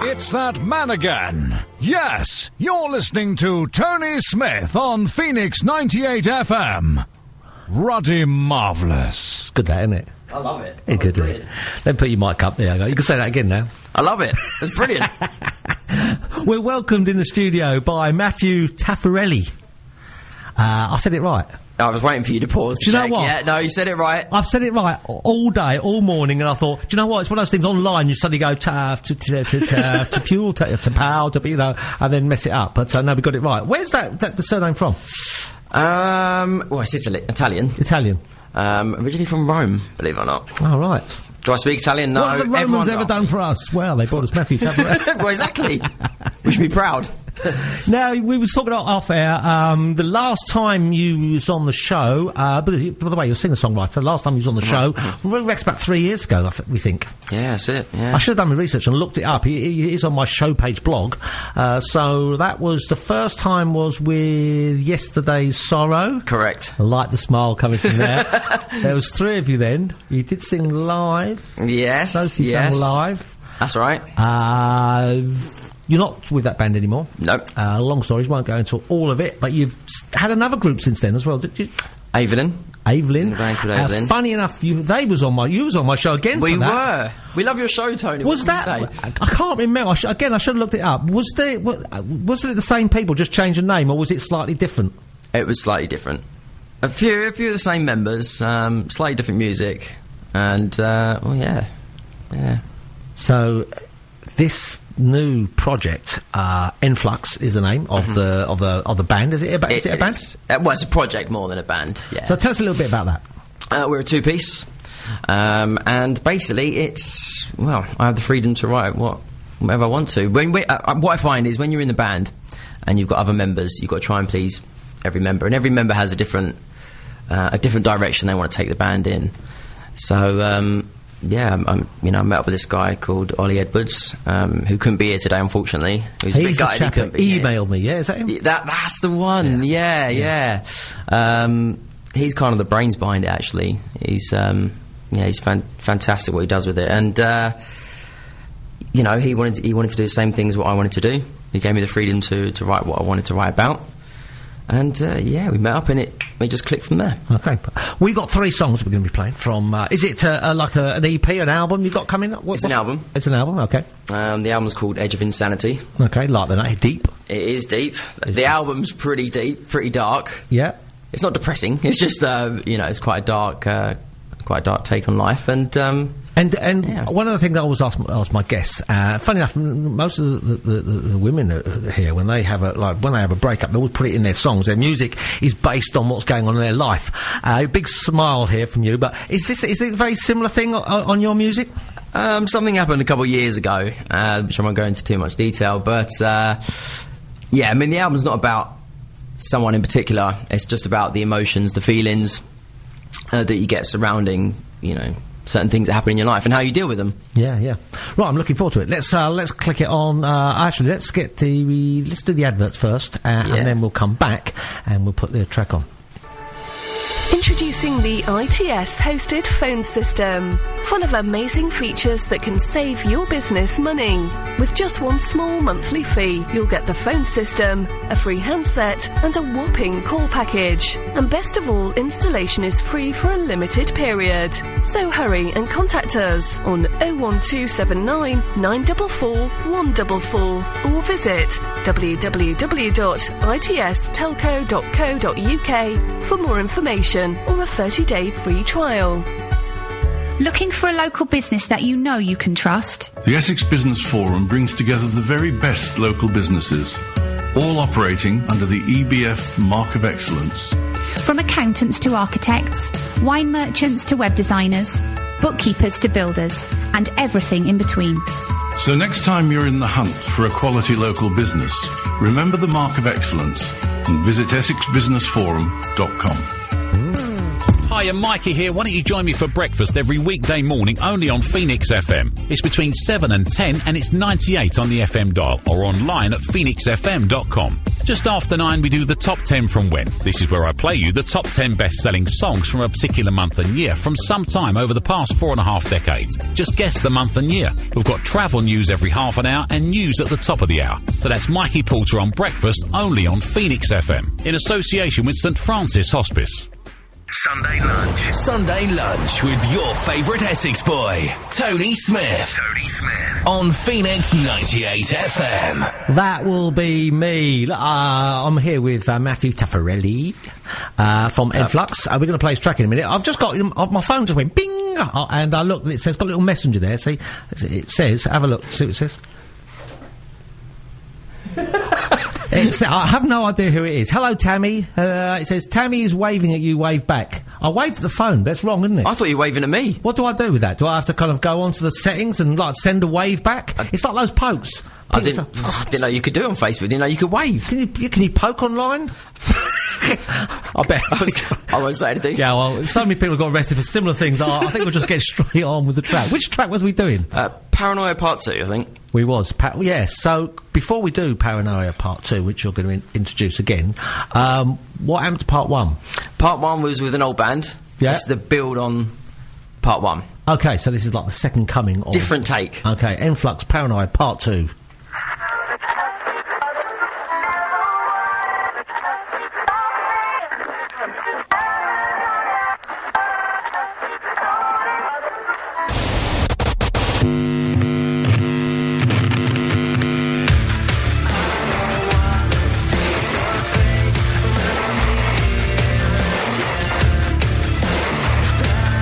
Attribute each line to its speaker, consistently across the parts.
Speaker 1: It's that man again. Yes, you're listening to Tony Smith on Phoenix 98 FM. Ruddy marvellous.
Speaker 2: It's good, that, isn't it?
Speaker 3: I love it.
Speaker 2: It's good, isn't it? Then put your mic up there. You can say that again now.
Speaker 3: I love it. It's brilliant.
Speaker 2: We're welcomed in the studio by Matthew Taffarelli. I said it right.
Speaker 3: I was waiting for you to pause.
Speaker 2: Do you know what?
Speaker 3: Yeah, no, you said it right.
Speaker 2: I've said it right all day, all morning, and I thought, do you know what? It's one of those things online. You suddenly go to fuel, to power, and then mess it up. But no, we got it right. Where's the surname from?
Speaker 3: Well, it's Italian.
Speaker 2: Italian.
Speaker 3: Originally from Rome, believe it or not.
Speaker 2: Oh, right.
Speaker 3: Do I speak Italian? No.
Speaker 2: What have the Romans ever done for us? Well, they brought us Matthew Taffarelli.
Speaker 3: Well, exactly. We should be proud.
Speaker 2: Now, we were talking off air, the last time you was on the show, by the way, you're a singer-songwriter, last time you was on the show, Rex, about 3 years ago, we think.
Speaker 3: Yeah, that's it, yeah.
Speaker 2: I should have done my research and looked it up. He is on my show page blog. So that was, the first time was with Yesterday's Sorrow.
Speaker 3: Correct.
Speaker 2: I like the smile coming from there. There was 3 of you then. You did sing live.
Speaker 3: Yes,
Speaker 2: Sophie sang live.
Speaker 3: That's right.
Speaker 2: You're not with that band anymore.
Speaker 3: No.
Speaker 2: Long stories, won't go into all of it, but you've had another group since then as well, did you?
Speaker 3: Evelyn.
Speaker 2: Funny enough, you was on my show again.
Speaker 3: We were. We love your show, Tony.
Speaker 2: Was that? I can't remember. I should have looked it up. Was it the same people, just changed the name, or was it slightly different?
Speaker 3: It was slightly different. A few of the same members, slightly different music, and yeah.
Speaker 2: So this new project, Influx is the name of the band. Is it a band?
Speaker 3: Well, it's a project more than a band. Yeah.
Speaker 2: So tell us a little bit about
Speaker 3: that. We're a 2-piece, and basically it's I have the freedom to write whatever I want to. What I find is when you're in the band and you've got other members, you've got to try and please every member, and every member has a different direction they want to take the band in. So. I met up with this guy called Ollie Edwards, who couldn't be here today, unfortunately.
Speaker 2: He's a bit gutted he couldn't be emailed me, yeah, is that him?
Speaker 3: That's the one, yeah. He's kind of the brains behind it, actually. He's fantastic what he does with it, and he wanted to do the same thing as what I wanted to do. He gave me the freedom to write what I wanted to write about. And, we met up and it just clicked from there.
Speaker 2: Okay. We got 3 songs we're going to be playing from, is it like an EP, an album you've got coming up?
Speaker 3: It's an album.
Speaker 2: It's an album, okay.
Speaker 3: The album's called Edge of Insanity.
Speaker 2: Okay, like the night. Deep.
Speaker 3: It is deep. The album's pretty deep, pretty dark.
Speaker 2: Yeah.
Speaker 3: It's not depressing. It's just, it's quite a dark take on life, and one of the things I always ask my guests, funny enough, most of the women here, when they have a breakup, they always put it in their songs. Their music is based on what's going on in their life. Big smile here from you, but is it a very similar thing on your music? Something happened a couple of years ago, which I won't go into too much detail, but the album's not about someone in particular. It's just about the emotions, the feelings that you get surrounding, certain things that happen in your life and how you deal with them.
Speaker 2: Yeah. Right, I'm looking forward to it. Let's click it on. Actually, let's do the adverts first, and then we'll come back and we'll put the track on.
Speaker 4: Introducing the ITS hosted phone system, full of amazing features that can save your business money. With just one small monthly fee, you'll get the phone system, a free handset, and a whopping call package. And best of all, installation is free for a limited period. So hurry and contact us on 01279 944 144 or visit www.itstelco.co.uk for more information or a 30-day free trial.
Speaker 5: Looking for a local business that you know you can trust?
Speaker 6: The Essex Business Forum brings together the very best local businesses, all operating under the EBF Mark of Excellence.
Speaker 5: From accountants to architects, wine merchants to web designers, bookkeepers to builders, and everything in between.
Speaker 6: So next time you're in the hunt for a quality local business, remember the Mark of Excellence and visit EssexBusinessForum.com.
Speaker 7: Hi, I'm Mikey here. Why don't you join me for breakfast every weekday morning only on Phoenix FM? It's between 7 and 10 and it's 98 on the FM dial or online at phoenixfm.com. Just after 9, we do the Top 10 from when. This is where I play you the top 10 best-selling songs from a particular month and year from some time over the past 4.5 decades. Just guess the month and year. We've got travel news every half an hour and news at the top of the hour. So that's Mikey Porter on Breakfast, only on Phoenix FM, in association with St Francis Hospice.
Speaker 8: Sunday lunch with your favourite Essex boy, Tony Smith. On Phoenix 98 FM.
Speaker 2: That will be me. I'm here with Matthew Taffarelli from Enflux. We're going to play his track in a minute. I've just got my phone just went bing, and I looked and it says got a little messenger there. See, it says, have a look, see what it says. I have no idea who it is. Hello, Tammy. It says, Tammy is waving at you, wave back. I waved at the phone. That's wrong, isn't it?
Speaker 3: I thought you were waving at me.
Speaker 2: What do I do with that? Do I have to kind of go onto the settings and, like, send a wave back? It's like those pokes.
Speaker 3: I didn't know you could do it on Facebook. Didn't know you could wave.
Speaker 2: Can you poke online? I bet.
Speaker 3: I won't say anything.
Speaker 2: Yeah, well, so many people got arrested for similar things. I think we'll just get straight on with the track. Which track was we doing?
Speaker 3: Paranoia Part 2, I think.
Speaker 2: We was. Yes, so before we do Paranoia Part 2, which you're going to introduce again, what happened to Part 1?
Speaker 3: Part 1 was with an old band.
Speaker 2: Yeah.
Speaker 3: It's the build on Part 1.
Speaker 2: Okay, so this is like the second coming of...
Speaker 3: Different take.
Speaker 2: Okay, Enflux Paranoia Part 2.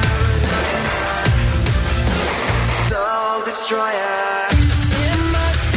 Speaker 9: It must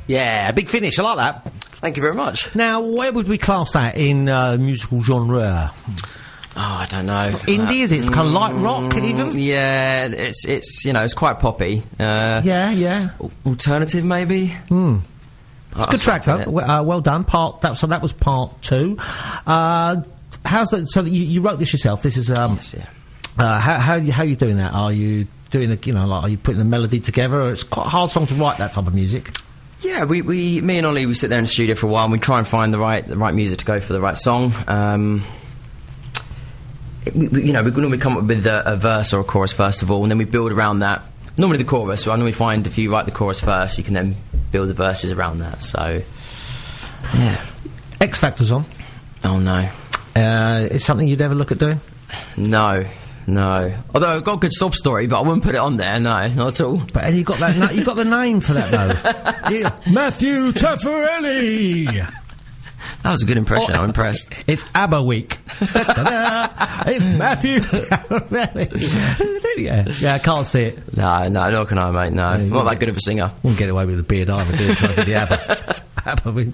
Speaker 2: Yeah, big finish. I like that.
Speaker 3: Thank you very much.
Speaker 2: Now, where would we class that in musical genre?
Speaker 3: Oh, I don't know.
Speaker 2: Indie, is it? It's kind of light rock, even?
Speaker 3: Yeah, it's you know, it's quite poppy.
Speaker 2: Yeah.
Speaker 3: Alternative, maybe?
Speaker 2: It's a good track, though. Well done. That was part 2. How's that? So you wrote this yourself. This is
Speaker 3: yes, yeah.
Speaker 2: How are you doing that? Are you doing are you putting the melody together? Or it's quite a hard song to write, that type of music.
Speaker 3: Yeah, me and Ollie, we sit there in the studio for a while and we try and find the right music to go for the right song. We normally come up with a verse or a chorus first of all, and then we build around that. Normally the chorus. I normally find if you write the chorus first, you can then build the verses around that. So, yeah.
Speaker 2: X Factor's on.
Speaker 3: Oh no.
Speaker 2: Is something you'd ever look at doing?
Speaker 3: No. Although I've got a good sob story, but I wouldn't put it on there. No, not at all.
Speaker 2: But you got that. You got the name for that though. Yeah. Matthew Taffarelli.
Speaker 3: That was a good impression. I'm impressed.
Speaker 2: It's ABBA week. It's Matthew Taffarelli. Yeah, I can't see it.
Speaker 3: No, nor can I, mate. No, I'm not that good of a singer.
Speaker 2: Wouldn't get away with a beard either, do you? Trying to do the ABBA. ABBA would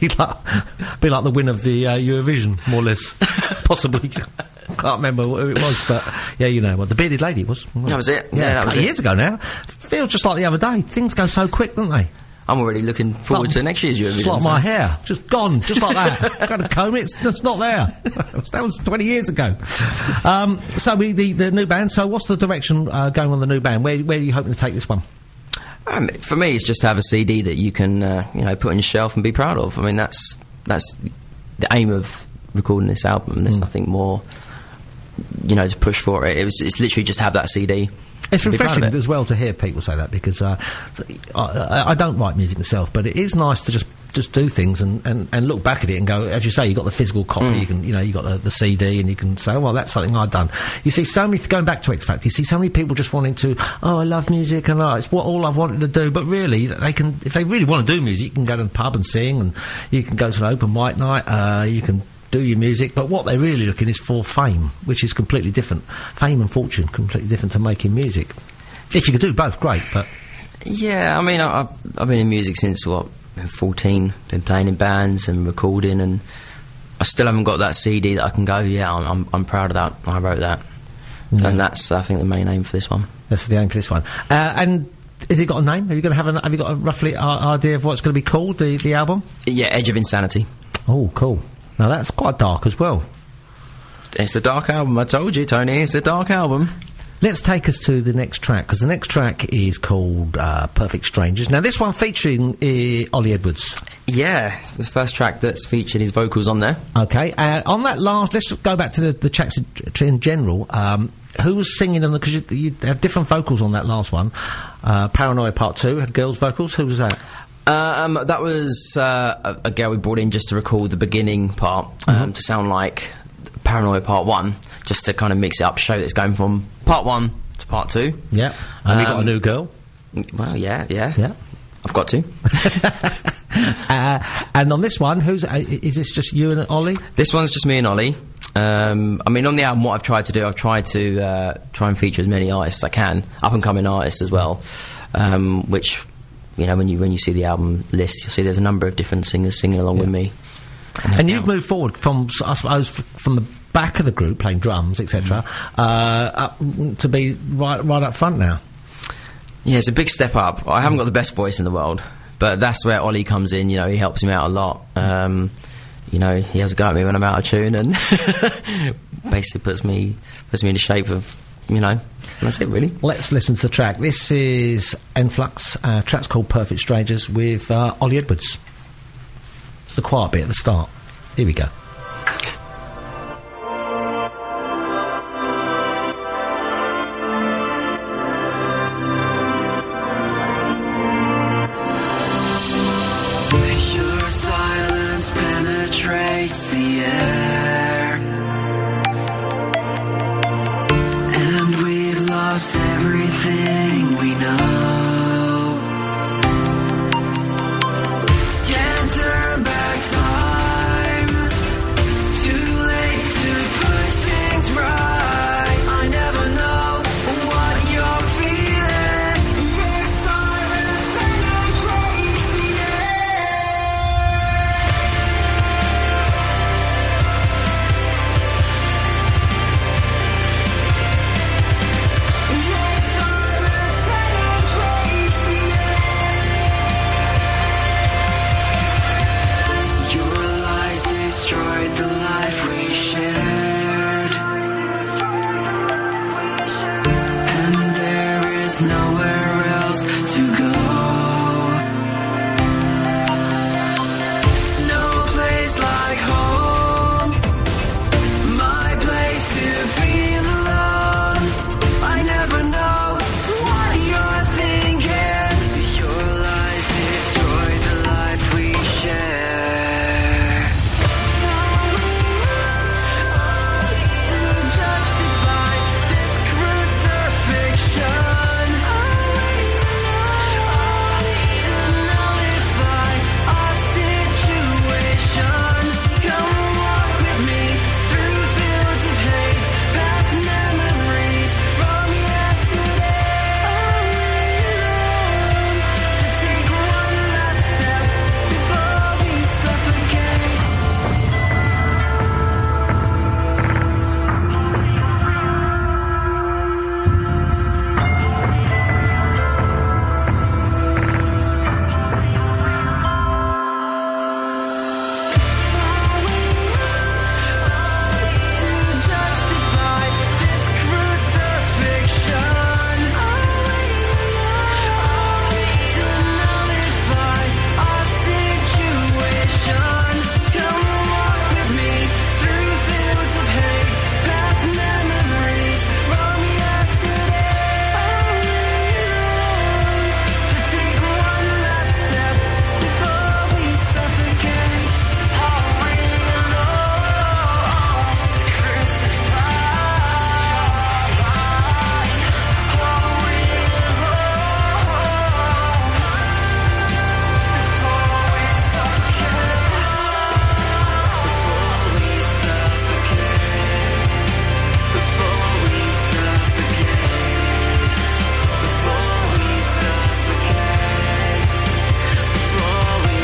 Speaker 2: be like the win of the Eurovision, more or less. Possibly. Can't remember who it was, but yeah, you know what the bearded lady was.
Speaker 3: That was it.
Speaker 2: Yeah,
Speaker 3: that was
Speaker 2: years ago now. Feels just like the other day. Things go so quick, don't they?
Speaker 3: I'm already looking forward to next year's Eurovision.
Speaker 2: It's like my hair, just gone, just like that. Got to comb it, it's not there. That was 20 years ago. So the new band. So what's the direction going on the new band? Where are you hoping to take this one?
Speaker 3: For me, it's just to have a CD that you can put on your shelf and be proud of. I mean, that's the aim of recording this album. There's nothing more, to push for it. It's literally just to have that CD.
Speaker 2: It's refreshing as well to hear people say that, because I don't write music myself, but it is nice to just do things and look back at it and go, as you say, you got the physical copy, you got the CD, and you can say, oh, well, that's something I've done. You see so many, going back to X Factor, you see so many people just wanting to, I love music and it's all I've wanted to do, but really they can, if they really want to do music, you can go to the pub and sing, and you can go to an open mic night, you can do your music, but what they're really looking is for fame, which is completely different. Fame and fortune, completely different to making music. If you could do both, great, but...
Speaker 3: Yeah, I mean, I've been in music since, 14, been playing in bands and recording, and I still haven't got that CD that I can go, I'm proud of that, I wrote that. Yeah. And that's, I think, the main aim for this one.
Speaker 2: That's the aim for this one. And... has it got a name? Have you got a roughly idea of what it's going to be called, the album?
Speaker 3: Yeah, Edge of Insanity.
Speaker 2: Oh, cool. Now that's quite dark as well.
Speaker 3: It's a dark album, I told you, Tony, it's a dark album.
Speaker 2: Let's take us to the next track, because the next track is called Perfect Strangers. Now this one featuring Ollie Edwards.
Speaker 3: Yeah, the first track that's featured his vocals on there.
Speaker 2: Okay, on that last, let's go back to the tracks in general. Who was singing on because you had different vocals on that last one. Paranoia Part 2 had girls' vocals. Who was that?
Speaker 3: That was a girl we brought in just to record the beginning part, to sound like Paranoia Part 1, just to kind of mix it up, to show that it's going from Part 1 to Part 2.
Speaker 2: Yeah, and we got a new girl.
Speaker 3: Well, yeah. I've got to.
Speaker 2: And on this one, is this just you and Ollie?
Speaker 3: This one's just me and Ollie. I mean, on the album, what I've tried to do, try and feature as many artists as I can, up-and-coming artists as well, which... when you see the album list, you'll see there's a number of different singers singing along with me.
Speaker 2: And you've moved forward from, I suppose, from the back of the group, playing drums, etc., up to be right up front now.
Speaker 3: Yeah, it's a big step up. I haven't got the best voice in the world, but that's where Ollie comes in. He helps me out a lot. He has a go at me when I'm out of tune, and basically puts me in the shape of... that's it, really.
Speaker 2: Let's listen to the track. This is Enflux. Track's called Perfect Strangers with Ollie Edwards. It's the quiet bit at the start. Here we go.
Speaker 9: Your silence penetrates the air, and we've lost everything we know. Can't turn back time, too late to put things right. I never know what you're feeling. Your silence penetrates the air. No place like home, my place to feel alone. I never know what you're thinking. Your lies destroy the life we share. To justify this crucifixion, to nullify our situation. Come walk with me through fields of hate, past memories from yesterday. To take one last step before we suffocate. To justify this crucifixion, to nullify our situation. Come walk with me through fields of hate, past memories from yesterday. To take one last step before we suffocate. Are we alone to crucify, to justify? Are we alone before we suffocate? Before we suffocate. Before we suffocate. Before we suffocate. Before we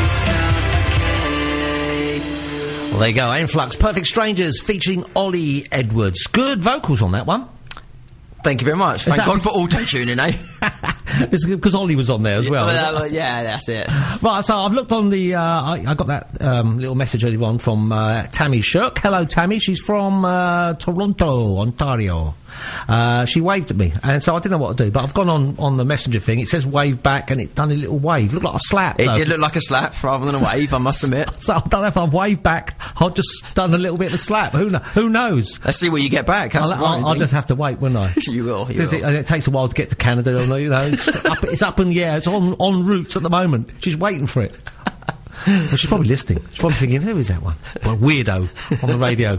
Speaker 9: suffocate.
Speaker 2: Well, there you go. Influx, Perfect Strangers, featuring Ollie Edwards. Good vocals on that one.
Speaker 3: Thank you very much. Thank
Speaker 2: that-
Speaker 3: God for auto-tuning, eh?
Speaker 2: It's because Ollie was on there as well.
Speaker 3: Yeah, that's it.
Speaker 2: Right, so I've looked on the, I got that little message earlier on from Tammy Shirk. Hello, Tammy. She's from Toronto, Ontario. She waved at me, and so I didn't know what to do, but I've gone on the messenger thing. It says wave back, and it done a little wave. Looked like a slap.
Speaker 3: It
Speaker 2: though.
Speaker 3: did look like a slap rather than a wave, I must admit.
Speaker 2: So I don't know if I've waved back. I've just done a little bit of a slap. Who knows?
Speaker 3: Let's see what you get back. That's the worrying
Speaker 2: I'll
Speaker 3: thing.
Speaker 2: just have to wait, won't I?
Speaker 3: You will.
Speaker 2: It takes a while to get to Canada, you know. It's up in the air. It's en route at the moment. She's waiting for it. Well, she's probably listening. She's probably thinking, who is that one? Well, weirdo on the radio.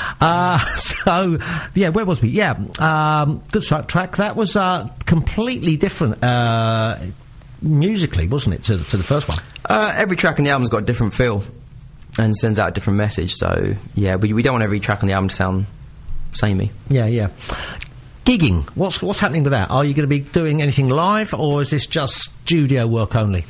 Speaker 2: So, yeah, where was we? Yeah, good track. That was completely different musically, wasn't it, to the first one?
Speaker 3: Every track on the album's got a different feel and sends out a different message. So, yeah, we don't want every track on the album to sound samey.
Speaker 2: Yeah. Gigging, what's happening with that? Are you going to be doing anything live, or is this just studio work only?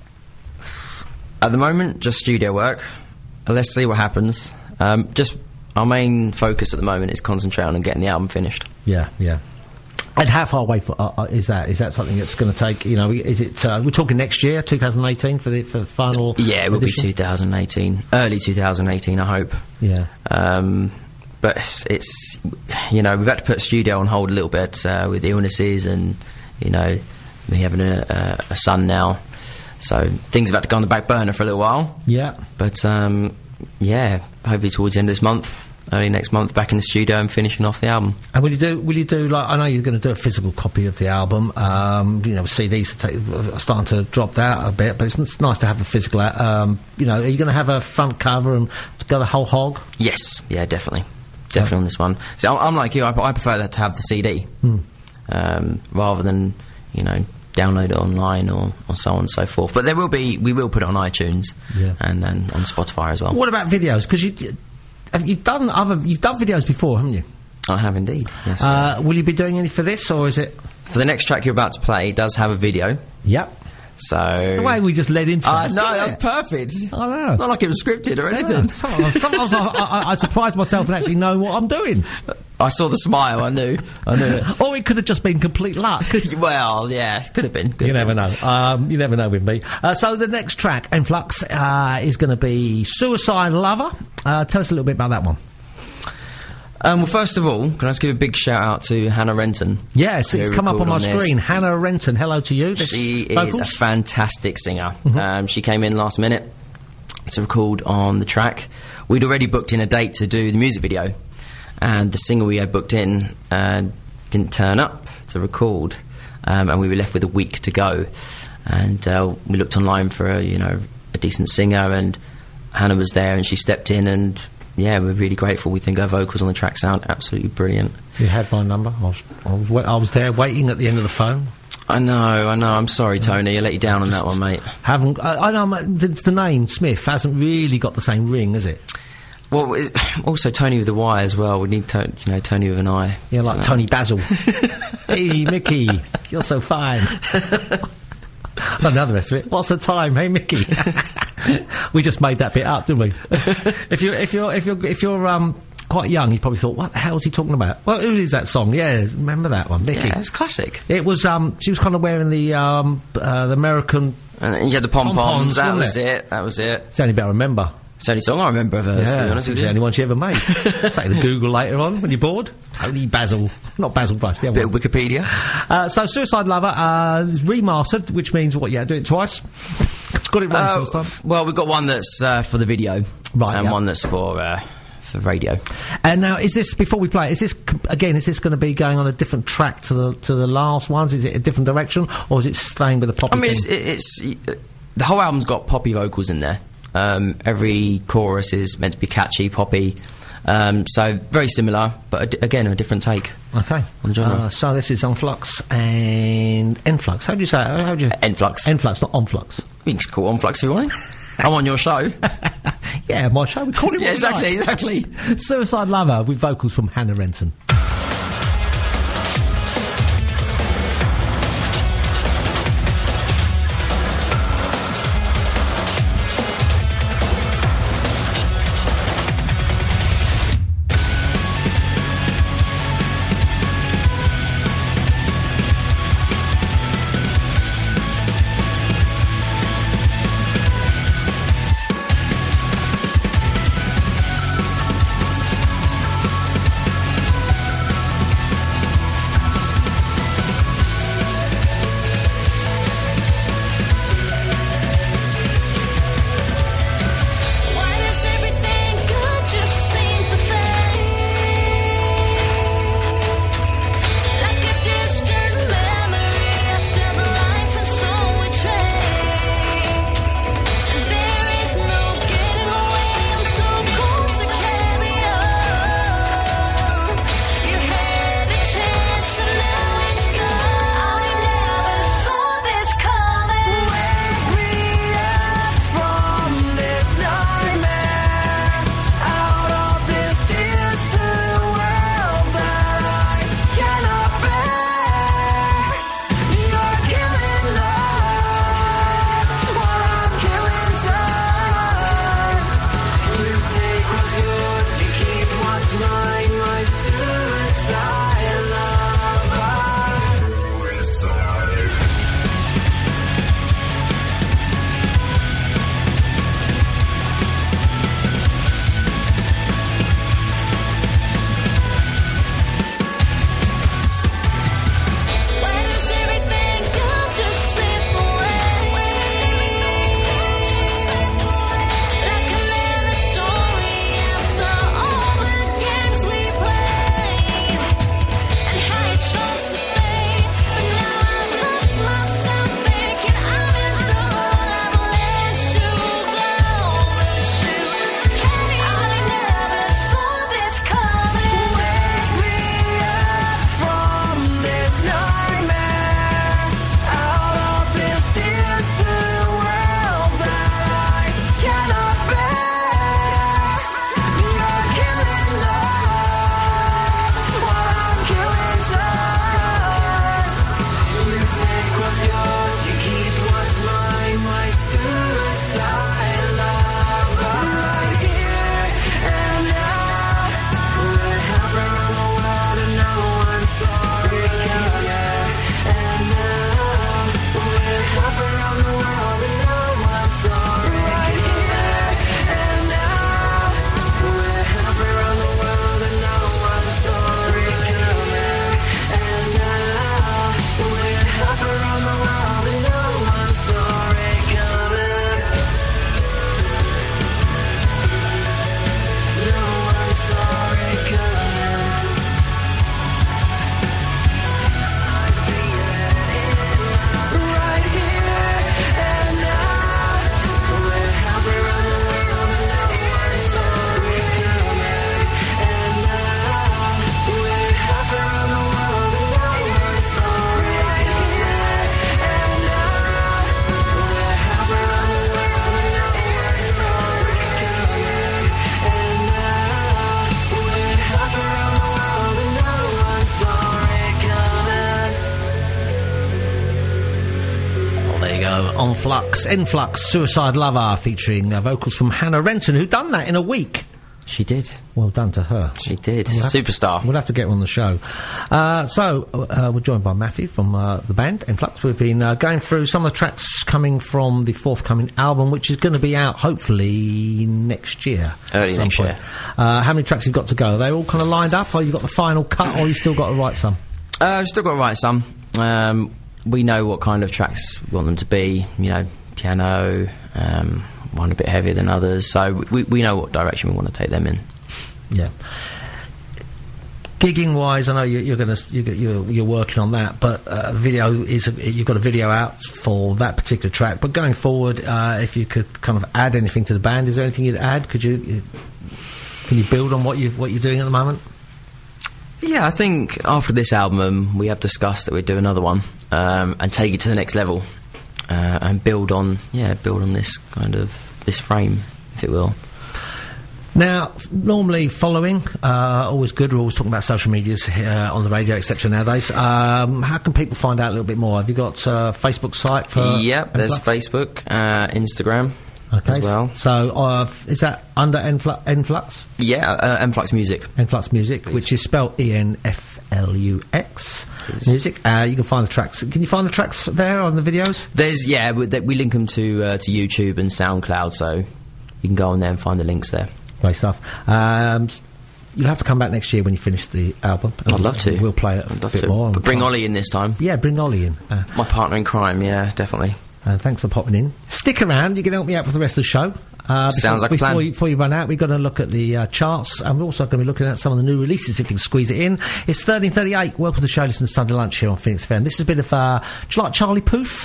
Speaker 3: At the moment, just studio work. Let's see what happens. Just our main focus at the moment is concentrating on getting the album finished.
Speaker 2: Yeah. And how far away is that? Is that something that's going to take? You know, is it? We're talking next year, 2018, for the final.
Speaker 3: Yeah, it will
Speaker 2: edition?
Speaker 3: be 2018, early 2018, I hope.
Speaker 2: Yeah.
Speaker 3: But it's you know, we've had to put studio on hold a little bit with illnesses and, you know, me having a son now. So things have had to go on the back burner for a little while.
Speaker 2: Yeah.
Speaker 3: But, yeah, hopefully towards the end of this month, early next month, back in the studio and finishing off the album.
Speaker 2: And will you do like, I know you're going to do a physical copy of the album. You know, CDs are starting to drop out a bit, but it's nice to have the physical. You know, are you going to have a front cover and go the whole hog?
Speaker 3: Yes, yeah, definitely on this one. So I'm like you. I prefer that to have the CD rather than, you know, download it online or so on and so forth. But we will put it on iTunes and then on Spotify as well.
Speaker 2: What about videos? Because you've done videos before, haven't you?
Speaker 3: I have indeed. Yes.
Speaker 2: Will you be doing any for this, or is it?
Speaker 3: For the next track you're about to play, does have a video.
Speaker 2: Yep.
Speaker 3: So
Speaker 2: the way we just led into it.
Speaker 3: No, that was perfect.
Speaker 2: I know.
Speaker 3: Not like it was scripted or anything.
Speaker 2: Sometimes I surprise myself and actually know what I'm doing.
Speaker 3: I saw the smile. I knew it.
Speaker 2: Or it could have just been complete luck.
Speaker 3: Well, yeah, could have been.
Speaker 2: You never know. You never know with me. So the next track, Influx, is going to be Suicide Lover. Tell us a little bit about that one.
Speaker 3: Well, first of all, can I just give a big shout out to Hannah Renton?
Speaker 2: Yes, it's come up on my screen. Hannah Renton, hello to you.
Speaker 3: She is a fantastic singer. She came in last minute to record on the track. We'd already booked in a date to do the music video, and the singer we had booked in didn't turn up to record, and we were left with a week to go. And we looked online for a decent singer, and Hannah was there, and she stepped in, and yeah, we're really grateful. We think her vocals on the track sound absolutely brilliant.
Speaker 2: You had my number. I was there waiting at the end of the phone.
Speaker 3: I know. I'm sorry, Tony. I let you down on that one, mate.
Speaker 2: I know. It's the name Smith hasn't really got the same ring, has it?
Speaker 3: Well, also Tony with a Y as well. We need Tony with an I.
Speaker 2: Yeah, like Tony Basil. Hey, Mickey, you're so fine. I don't know the rest of it. What's the time? Hey, Mickey. We just made that bit up, didn't we? If you're quite young, you probably thought, what the hell is he talking about? Well, who is that song? Yeah, remember that one, Mickey?
Speaker 3: Yeah, it's classic.
Speaker 2: It was, she was kind of wearing the American...
Speaker 3: And you had the pom-poms, that was it.
Speaker 2: It's the only bit I remember.
Speaker 3: It's the only song I remember of hers, to be honest with you.
Speaker 2: It's the only one she ever made. Take the Google later on when you're bored. Tony Basil. Not Basil Brush, the other
Speaker 3: bit
Speaker 2: one.
Speaker 3: Of Wikipedia.
Speaker 2: So Suicide Lover, remastered, which means what? Yeah, do it twice. Got it wrong first time.
Speaker 3: Well, we've got one that's for the video,
Speaker 2: right,
Speaker 3: and one that's for radio.
Speaker 2: And now, is this, before we play, is this going to be going on a different track to the last ones? Is it a different direction, or is it staying with the poppy thing?
Speaker 3: It's the whole album's got poppy vocals in there. Every chorus is meant to be catchy, poppy. So very similar, but again, a different take.
Speaker 2: Okay.
Speaker 3: On the genre.
Speaker 2: So this is Onflux and Enflux. How do you say it? How do you?
Speaker 3: Enflux.
Speaker 2: Enflux, not Onflux.
Speaker 3: You can call Onflux if you want. I'm on your show.
Speaker 2: Yeah, my show. We call it.
Speaker 3: Yeah, exactly.
Speaker 2: Suicide Lover with vocals from Hannah Renton. Enflux, Suicide Lover, featuring vocals from Hannah Renton, who done that in a week.
Speaker 3: She did.
Speaker 2: Well done to her.
Speaker 3: She did. Superstar.
Speaker 2: We'll have to get her on the show. We're joined by Matthew from the band Enflux. We've been going through some of the tracks coming from the forthcoming album, which is going to be out hopefully next year.
Speaker 3: Early next year.
Speaker 2: How many tracks you've got to go? Are they all kind of lined up, or you got the final cut, or you still got to write some?
Speaker 3: We've still got to write some. We know what kind of tracks we want them to be. You know, piano, one a bit heavier than others, so we know what direction we want to take them in.
Speaker 2: Yeah. Gigging wise, I know you're working on that, but you've got a video out for that particular track. But going forward, if you could kind of add anything to the band, is there anything you'd add? Can you build on what you're doing at the moment?
Speaker 3: Yeah, I think after this album, we have discussed that we'd do another one and take it to the next level. And build on this kind of this frame, if it will.
Speaker 2: Now, normally following, always good. We're always talking about social medias on the radio, etc. Nowadays, how can people find out a little bit more? Have you got a Facebook site for?
Speaker 3: Yep, there's Facebook, Instagram, as well.
Speaker 2: So, is that under Enflux?
Speaker 3: Yeah, Enflux Music.
Speaker 2: Enflux Music, which is spelled ENFLUX. Music. You can find the tracks. Can you find the tracks there on the videos?
Speaker 3: We link them to YouTube and SoundCloud, so you can go on there and find the links there.
Speaker 2: Great stuff. You'll have to come back next year when you finish the album.
Speaker 3: I'd love to.
Speaker 2: We'll play it a bit more.
Speaker 3: But bring Ollie in this time.
Speaker 2: Yeah, bring Ollie in.
Speaker 3: My partner in crime, yeah, definitely.
Speaker 2: Thanks for popping in. Stick around, you can help me out with the rest of the show.
Speaker 3: Sounds like a plan.
Speaker 2: Before you run out, we're going to look at the charts, and we're also going to be looking at some of the new releases, if you can squeeze it in. It's 13:38. Welcome to the show. Listen to Sunday Lunch here on Phoenix FM. This is a bit of, do you like Charlie Puth?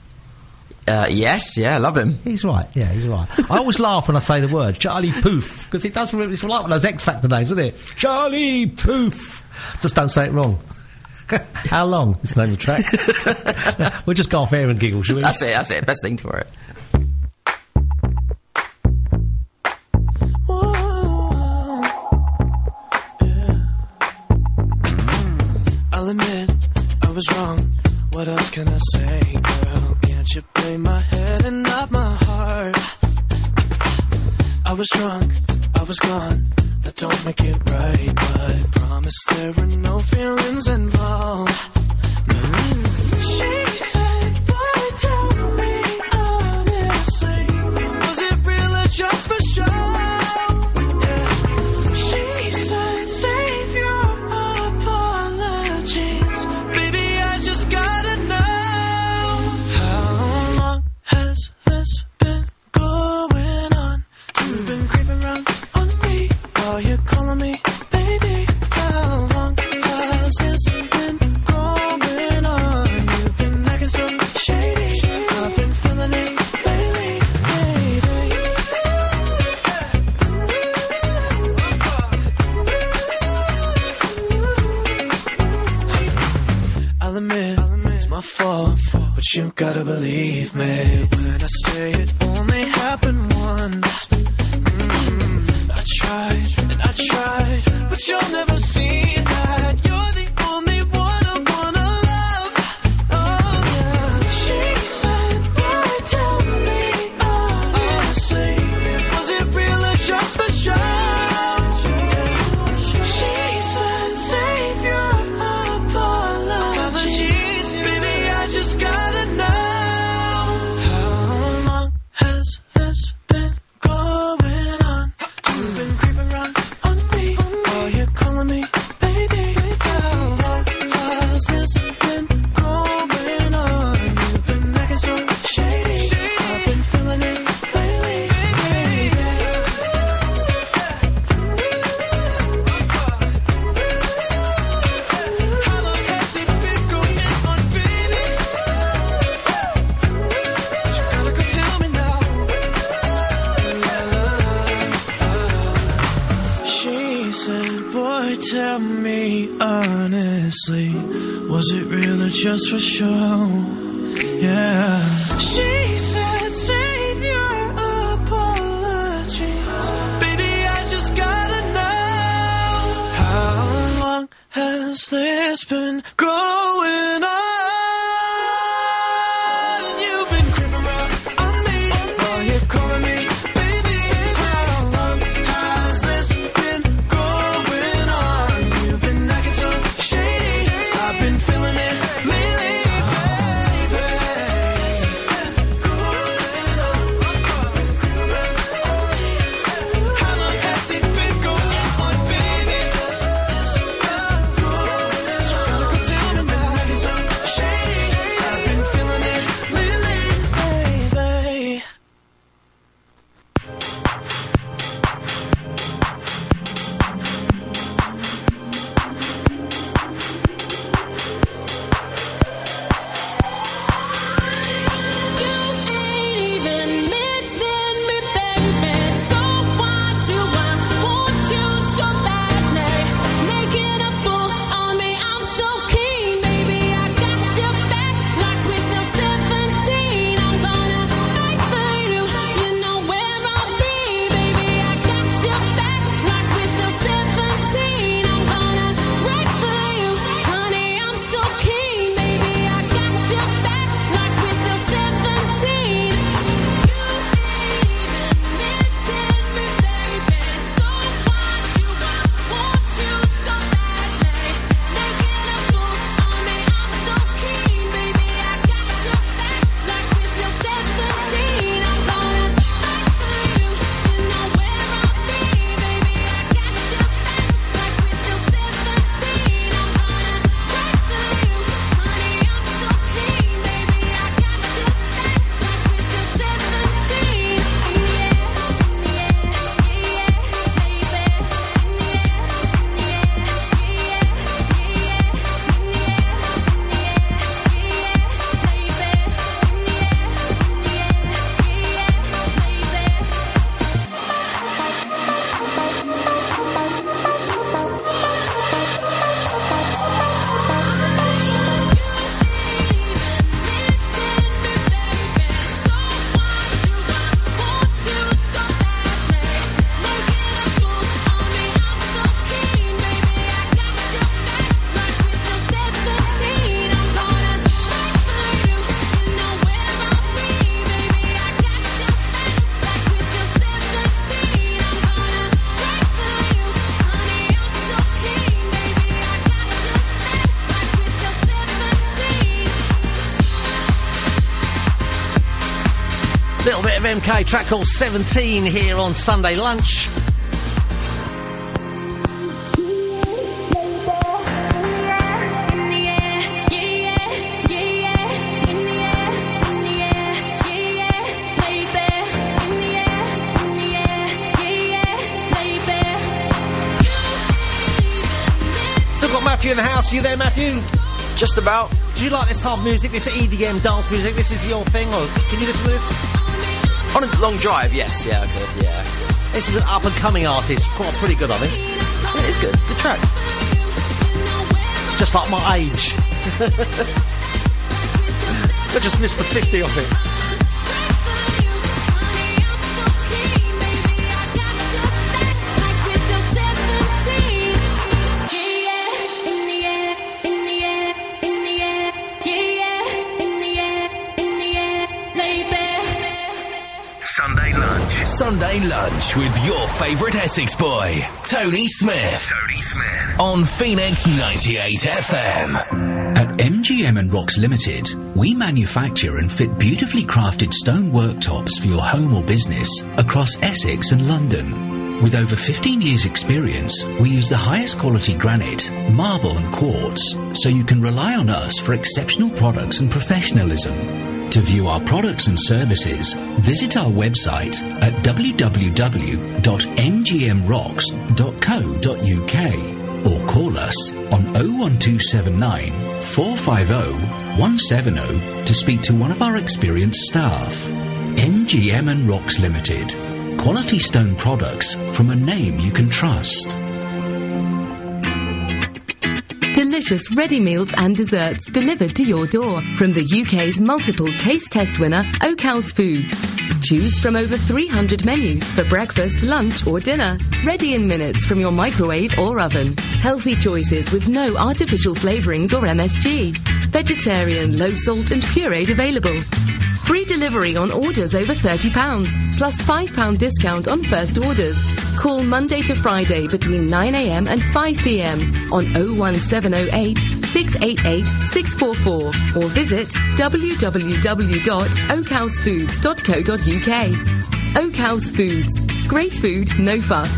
Speaker 3: Yes, yeah, I love him.
Speaker 2: He's right, yeah, he's right. I always laugh when I say the word Charlie Puth, because it does really, it's like one of those X Factor names, isn't it? Charlie Puth. Just don't say it wrong. How long is the name of the track? We'll just go off air and giggle, shall we?
Speaker 3: That's it. Best thing for it.
Speaker 9: I'll admit I was wrong. What else can I say, girl? Can't you play my head and not my heart? I was drunk, I was gone. That don't make it right, but promise there were no feelings involved. She said, boy, tell me honestly, was it real or just for show? Yeah. She said, save your apologies, baby, I just gotta know. How long has this been going on? You've been creeping around on me. Are you calling me, baby? How long has this been going on? You've been acting so shady. I've been feeling it lately, baby. I'll admit it's my fault, but you gotta believe me when I say it only happened once. I tried, but you'll never see that. You're the only one I wanna love. Oh yeah. She said, boy, tell me honestly, was it real or just for show? She said, save your apologies, baby, I just gotta know. How long has this been going on? You've been creeping around on me. Are you calling me, baby? How long has this been going on? You've been acting so shady. I've been feeling it lately, baby. How long has it been going on, baby? You gotta go tell me now. She said, boy, tell me honestly, was it real or just for show? Yeah. She said, save your apologies, baby, I just gotta know. How long has this been going on? You've been creeping around
Speaker 2: Little bit of MK, track called 17 here on Sunday Lunch. Matthew in the house. Are you there, Matthew?
Speaker 10: Just about.
Speaker 2: Do you like this type of music, this EDM dance music? This is your thing, or can you listen to this?
Speaker 10: On a long drive, yes. Yeah, I could, yeah.
Speaker 2: This is an up-and-coming artist. Quite pretty good, I think.
Speaker 10: Yeah, it's good. Good track.
Speaker 2: Just like my age. I just missed the 50 of it.
Speaker 8: Sunday Lunch with your favourite Essex boy, Tony Smith. Tony Smith. On Phoenix 98 FM.
Speaker 11: At MGM and Rocks Limited, we manufacture and fit beautifully crafted stone worktops for your home or business across Essex and London. With over 15 years' experience, we use the highest quality granite, marble and quartz, so you can rely on us for exceptional products and professionalism. To view our products and services, visit our website at www.mgmrocks.co.uk or call us on 01279 450 170 to speak to one of our experienced staff. MGM and Rocks Limited. Quality stone products from a name you can trust.
Speaker 12: Delicious ready meals and desserts delivered to your door from the UK's multiple taste test winner, Oak House Foods. Choose from over 300 menus for breakfast, lunch or dinner. Ready in minutes from your microwave or oven. Healthy choices with no artificial flavourings or MSG. Vegetarian, low salt and pureed available. Free delivery on orders over £30, plus £5 discount on first orders. Call Monday to Friday between 9am and 5pm on 01708 688 644 or visit www.oakhousefoods.co.uk. Oak House Foods. Great food, no fuss.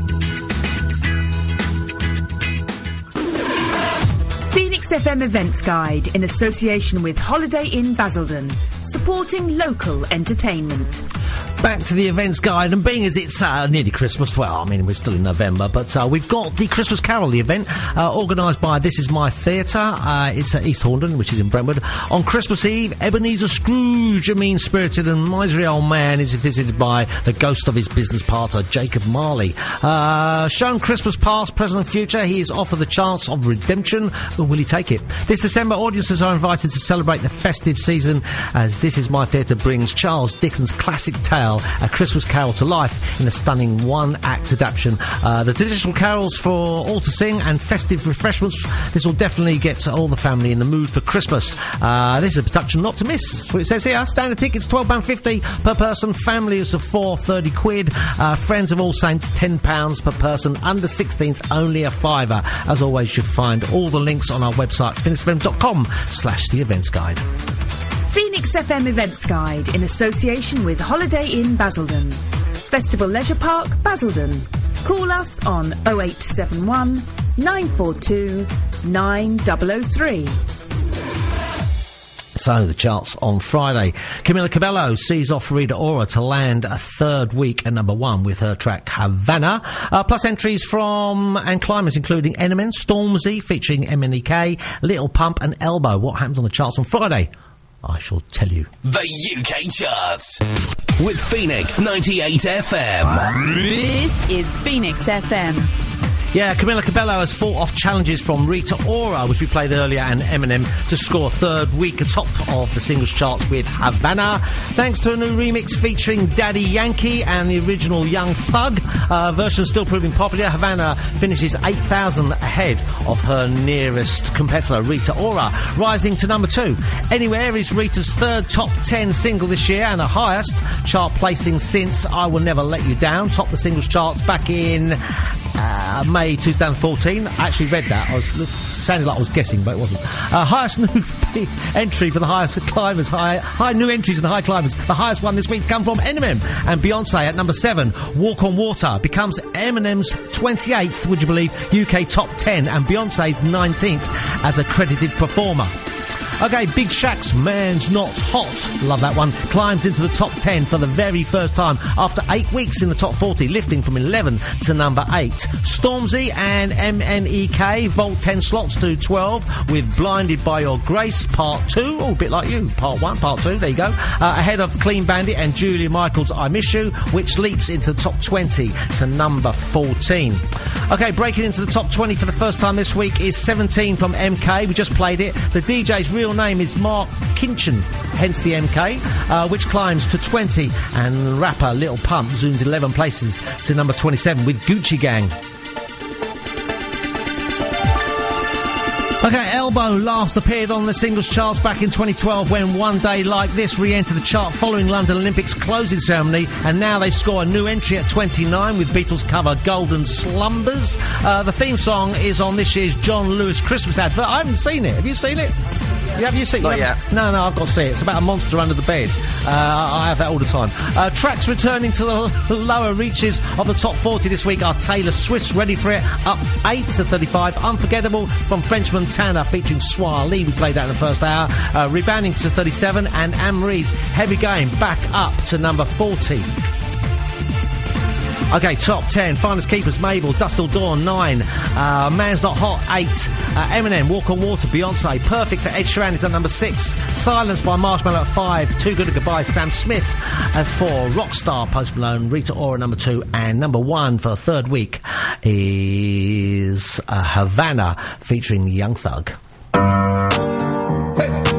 Speaker 13: Phoenix FM Events Guide in association with Holiday Inn Basildon, supporting local entertainment.
Speaker 2: Back to the events guide, and being as it's nearly Christmas, well, I mean, we're still in November, but we've got the Christmas Carol, the event, organised by This Is My Theatre. It's at East Horndon, which is in Brentwood. On Christmas Eve, Ebenezer Scrooge, a mean-spirited and miserly old man, is visited by the ghost of his business partner, Jacob Marley. Shown Christmas past, present and future, he is offered the chance of redemption, or will he take it? This December, audiences are invited to celebrate the festive season as This Is My Theatre brings Charles Dickens' classic tale, A Christmas Carol, to life in a stunning one-act adaptation. The traditional carols for all to sing and festive refreshments. This will definitely get all the family in the mood for Christmas. This is a production not to miss. That's what it says here. Standard tickets £12.50 per person. Families of four, £30. Friends of All Saints, £10 per person. Under 16s, only a £5. As always, you'll find all the links on our website, phoenixfm.com/the events guide.
Speaker 13: Phoenix FM Events Guide in association with Holiday Inn Basildon. Festival Leisure Park, Basildon. Call us on 0871 942 9003.
Speaker 2: So, the charts on Friday. Camila Cabello sees off Rita Ora to land a third week at number 1 with her track Havana. Plus entries from and climbers including Enemin, Stormzy featuring MNEK, Little Pump and Elbow. What happens on the charts on Friday? I shall tell you.
Speaker 8: The UK charts with Phoenix 98 FM.
Speaker 5: This is Phoenix FM.
Speaker 2: Yeah, Camila Cabello has fought off challenges from Rita Ora, which we played earlier, and Eminem to score a third week atop of the singles charts with Havana. Thanks to a new remix featuring Daddy Yankee and the original Young Thug. Version still proving popular. Havana finishes 8,000 ahead of her nearest competitor, Rita Ora, rising to number 2. Anywhere is Rita's third top 10 single this year and her highest chart placing since I Will Never Let You Down. Topped the singles charts back in May 2014. I actually read that. Sounded like I was guessing, but it wasn't. Highest new entry for the highest climbers. High new entries in the high climbers. The highest one this week come from Eminem and Beyonce at number 7. Walk on Water becomes Eminem's 28th, would you believe, UK top 10 and Beyonce's 19th as a credited performer. Okay, Big Shaq's Man's Not Hot, love that one, climbs into the top 10 for the very first time after 8 weeks in the top 40, lifting from 11 to number 8. Stormzy and MNEK vault 10 slots to 12 with Blinded by Your Grace Part 2, a bit like you, Part 1, Part 2, there you go, ahead of Clean Bandit and Julia Michaels' I Miss You, which leaps into the top 20 to number 14. Okay, breaking into the top 20 for the first time this week is 17 from MK, we just played it. The DJ's real name is Mark Kinchin, hence the MK, which climbs to 20, and rapper Lil Pump zooms 11 places to number 27 with Gucci Gang. Okay, Elbow last appeared on the singles charts back in 2012 when One Day Like This re-entered the chart following London Olympics closing ceremony, and now they score a new entry at 29 with Beatles cover Golden Slumbers. The theme song is on this year's John Lewis Christmas advert. I haven't seen it. Have you seen it? Have you seen it?
Speaker 10: Not yet.
Speaker 2: No, I've got to see it. It's about a monster under the bed. I have that all the time. Tracks returning to the lower reaches of the top 40 this week are Taylor Swift's Ready For It, up 8 to 35. Unforgettable from French Montana featuring Swale. We played that in the first hour. Rebounding to 37. And Anne-Marie's Heavy Game back up to number 40. Okay, top 10. Finest Keepers, Mabel, Dust Till Dawn, 9. Man's Not Hot, 8. Eminem, Walk on Water, Beyonce. Perfect for Ed Sheeran is at number 6. Silence by Marshmello at 5. Too Good at Goodbye, Sam Smith at 4. Rockstar, Post Malone, Rita Ora, number 2. And number 1 for the third week is Havana featuring Young Thug. Hey.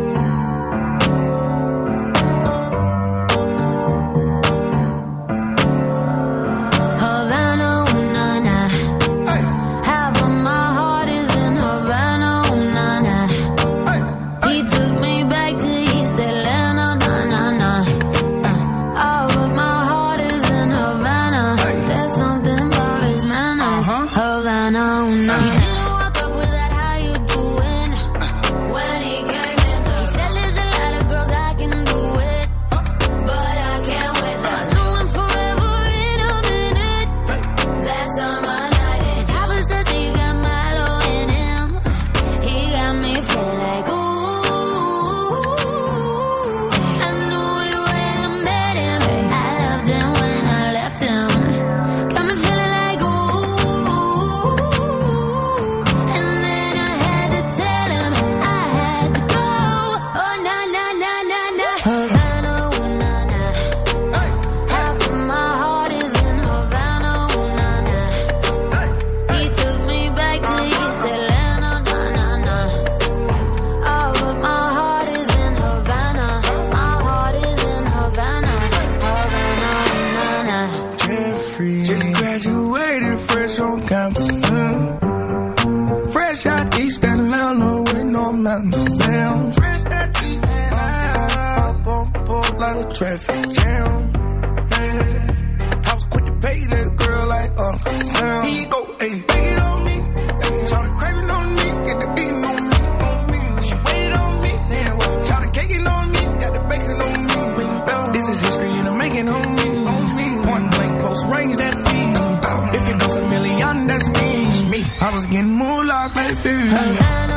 Speaker 14: Traffic jam, man. I was quick to pay that girl like Uncle Sam. Here you go, ayy, take it on me. Shout the craving on me, get the beating on me. She waited on me, yeah. Shout the caking on me, got the bacon on me. This is history and I'm making on me. Point blank, close range, that feed. If it goes $1 million, that's me. I was getting moolah, baby.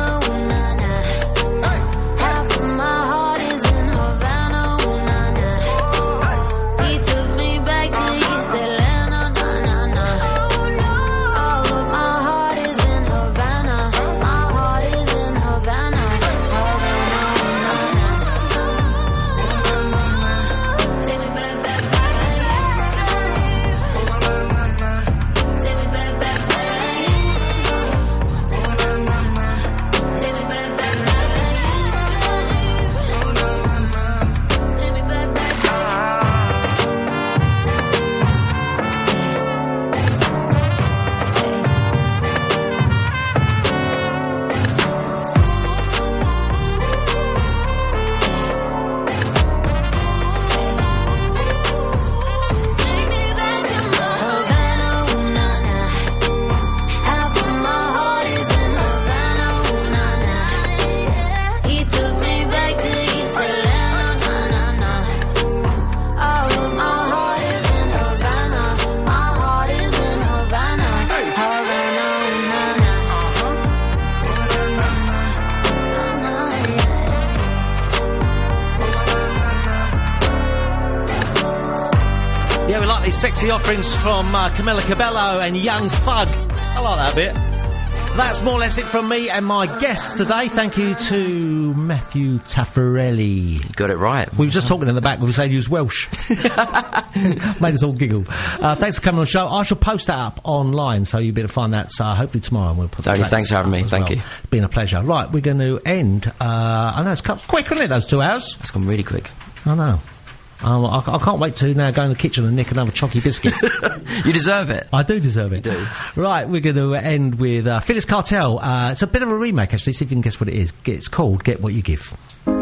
Speaker 2: Yeah, we like these sexy offerings from Camila Cabello and Young Thug. I like that bit. That's more or less it from me and my guest today. Thank you to Matthew Taffarelli.
Speaker 10: You got it right.
Speaker 2: We were just talking in the back, we were saying he was Welsh. Made us all giggle. Thanks for coming on the show. I shall post that up online, so you'll be able to find that hopefully tomorrow. And we'll put
Speaker 10: Tony, thanks for having me. Thank you.
Speaker 2: It's been a pleasure. Right, we're going to end. I know it's quick, isn't it, those 2 hours?
Speaker 10: It's gone really quick.
Speaker 2: I know. I can't wait to now go in the kitchen and nick another chocky biscuit.
Speaker 10: You deserve it.
Speaker 2: I do deserve it.
Speaker 10: You do.
Speaker 2: Right, we're going to end with Phyllis Cartel. It's a bit of a remake, actually. See if you can guess what it is. It's called Get What You Give.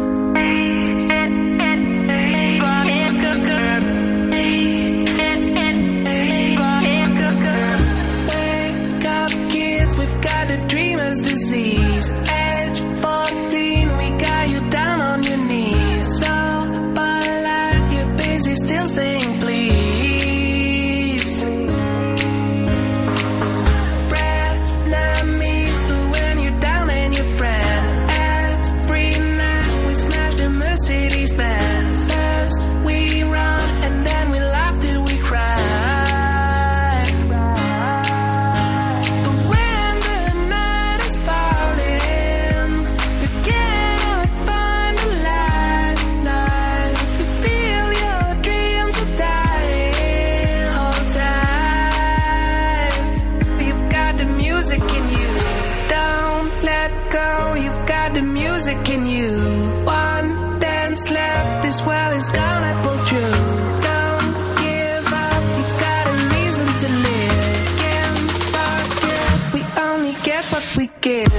Speaker 9: Wake up, kids, we've got a dreamer's disease. Age 14, we got you down on your knees. Still saying please. Frenemies who when you're down and your friend. Every night we smash the Mercedes Benz. First we run and then we laugh till we cry. But when the night is falling, we cannot find the light. You feel your dreams are dying. Hold tight. You've got the music in you. Don't let go. You've got the music in you. One dance left. This world is gonna pull through. Don't give up. You've got a reason to live. Can't forget. We only get what we give.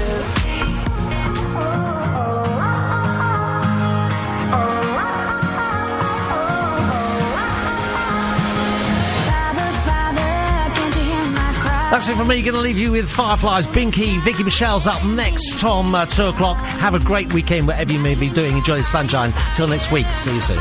Speaker 2: That's it from me. Going to leave you with Fireflies, Binky, Vicky Michelle's up next from 2 o'clock. Have a great weekend, whatever you may be doing. Enjoy the sunshine. Till next week. See you soon.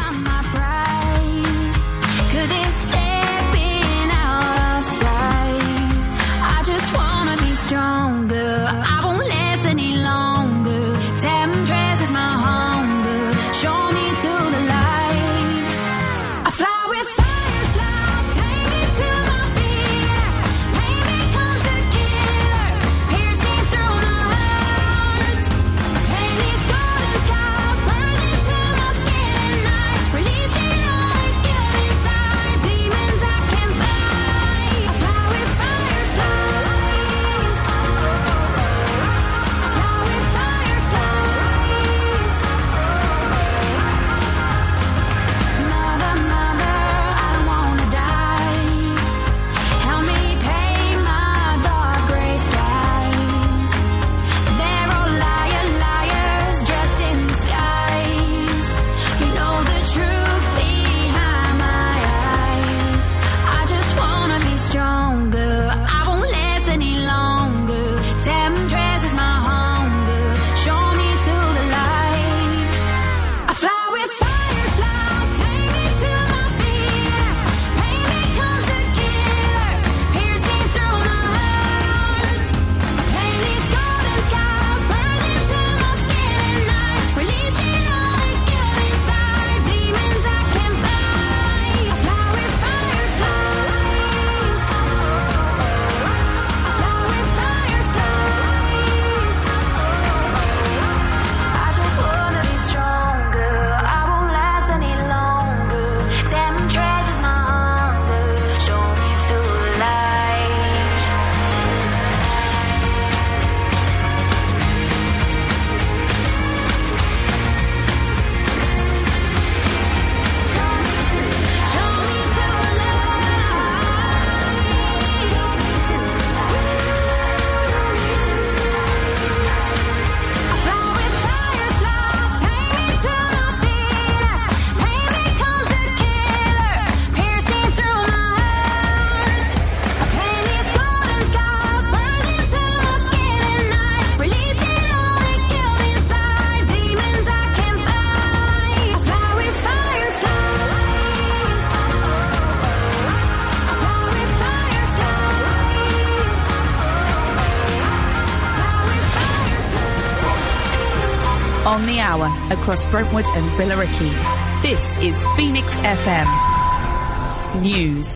Speaker 5: On the hour, across Brentwood and Billericay. This is Phoenix FM.
Speaker 15: News.